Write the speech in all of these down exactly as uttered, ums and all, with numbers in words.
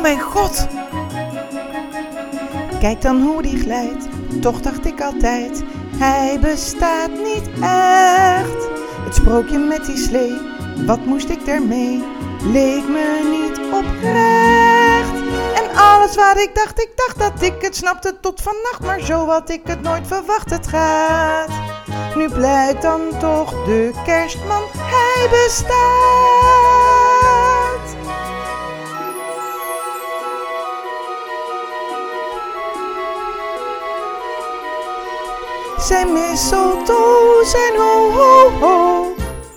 mijn god! Kijk dan hoe die glijdt, toch dacht ik altijd, hij bestaat niet echt. Het sprookje met die slee, wat moest ik daarmee? Leek me niet oprecht. En alles wat ik dacht, ik dacht dat ik het snapte tot vannacht, maar zo had ik het nooit verwacht, het gaat. Nu blijkt dan toch de kerstman, hij bestaat. Zijn mistletoe, zijn ho ho ho.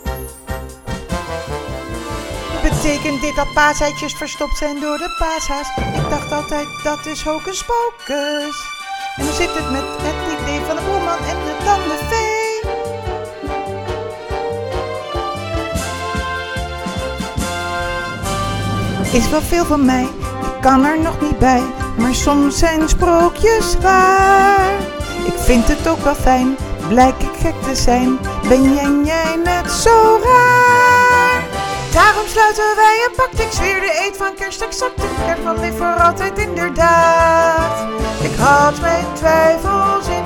Betekent dit dat paaseitjes verstopt zijn door de paashaas? Ik dacht altijd dat is hocus pocus. En hoe zit het met het idee van de boeman en de tandenvee? Is wel veel van mij, ik kan er nog niet bij, maar soms zijn sprookjes waar. Ik vind het ook wel fijn, blijk ik gek te zijn, ben jij en jij net zo raar. Daarom sluiten wij een pact, ik zweer de eed van kerst exact. De kerstman leeft voor altijd inderdaad. Ik had mijn twijfels